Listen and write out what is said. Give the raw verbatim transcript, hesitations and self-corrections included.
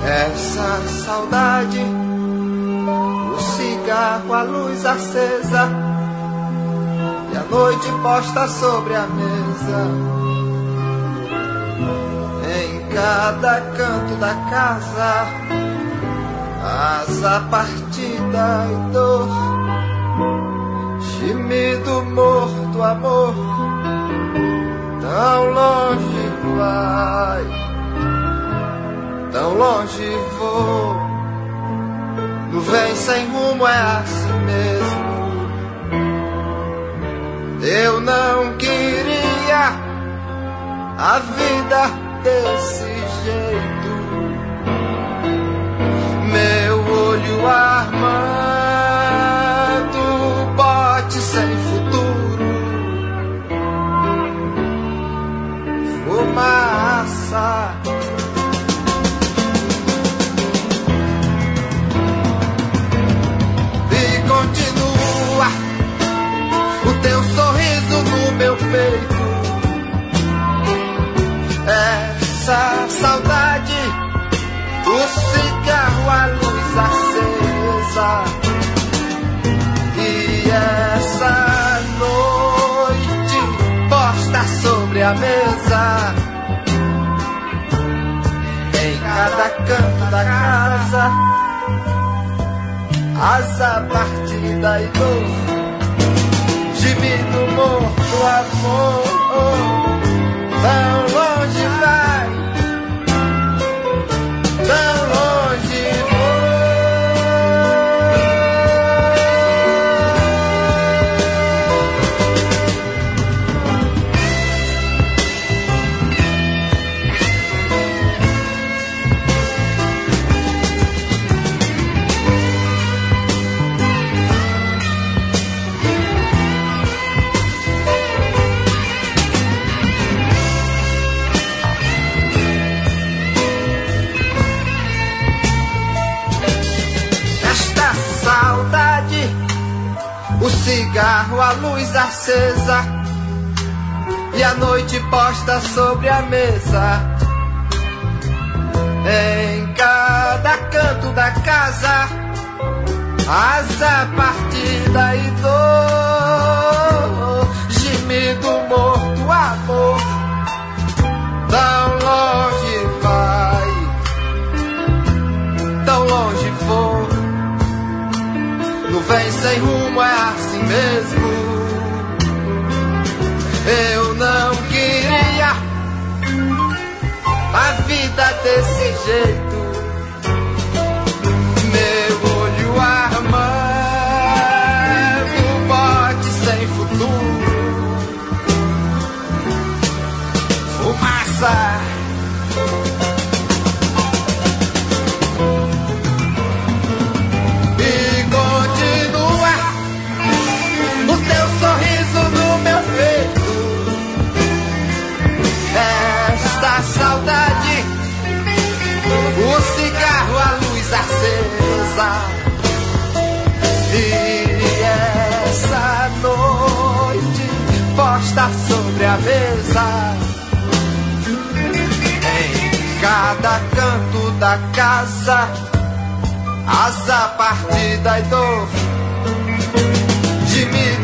Essa saudade, o cigarro, a luz acesa e a noite posta sobre a mesa. Em cada canto da casa, asa, partida e dor, gemido, morto, amor, tão longe vai, tão longe vou. No vem sem rumo é assim mesmo. Eu não queria a vida desse jeito. Meu olho armando bote sem futuro, fumaça. E continua o teu sorriso no meu peito. Essa saudade, o cigarro, a luz acesa e essa noite posta sobre a mesa. Em cada canto da casa, asa, partida e dor, gemido, morto, amor, tão longe vai, tão longe vou. O cigarro, a luz acesa e a noite posta sobre a mesa. Em cada canto da casa, asa, partida e dor, gemido, morto, amor, tão longe vai, tão longe vou. No vem sem rumo é assim mesmo. Eu não queria a vida desse jeito. Meu olho armando bote sem futuro, fumaça. Saudade, o cigarro, a luz acesa e essa noite posta sobre a mesa. Em cada canto da casa, asa, partida e dor, gemido,